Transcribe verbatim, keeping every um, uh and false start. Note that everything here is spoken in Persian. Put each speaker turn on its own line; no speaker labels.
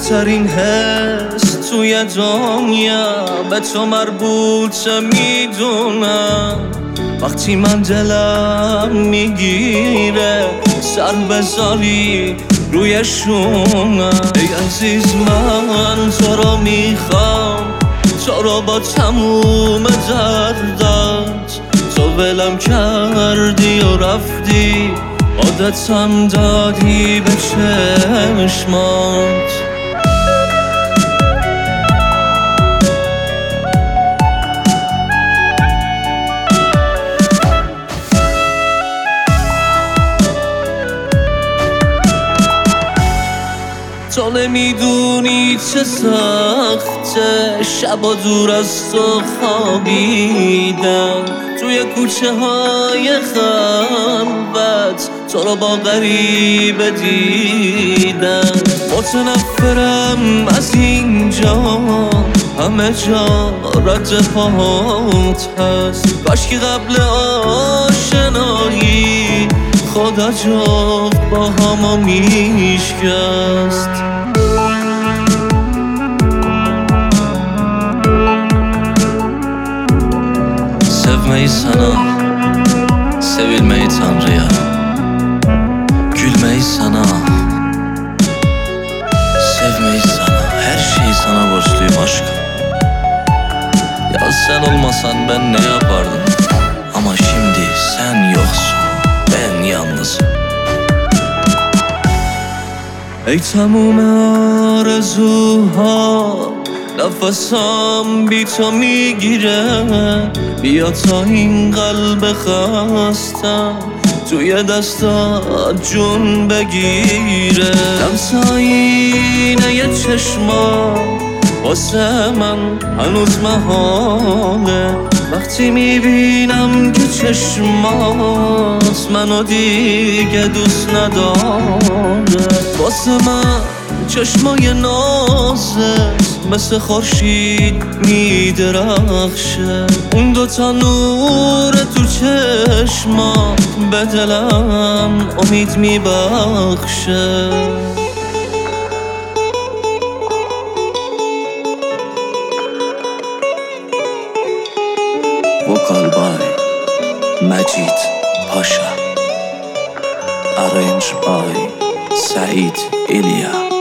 بهترین حس توی دنیا به تو مربوطه میدونم. وقتی من دلم میگیره سر بذاری روی شونم. ای عزیز من تو رو میخوام، تو رو با تموم دردت. تو ولم کردی و رفتی، عادتم دادی به چشمات. تو نمیدونی چه سخته شبا دور از تو خوابیدم، توی کوچه های خلوت تو رو با غریبه دیدم. متنفرم از اینجا، همه جا رد پات هست. کاشکی قبل آشنایی خدا جفت با همو میشکست. Sevmeyi sana, sevilmeyi Tanrı'ya, gülmeyi sana, sevmeyi sana, her şeyi sana borçluyum aşkım. Ya sen olmasan ben ne yapardım? Ama şimdi sen yoksun, ben yalnızım. ای تموم آرزوها، نفسم بی تو میگیره. بیا تا این قلب خستم توی دستات جون بگیره. دمساینه یه چشما واسه من هنوز محاله. وقتی میبینم که چشمات منو دیگه دوست نداره. واسه من چشمای نازت مثل خورشید میدرخشه. اون دوتا نور تو چشمات به دلم امید میبخشه. Vocal by Majid Pasha, arranged by Saeed Ilya.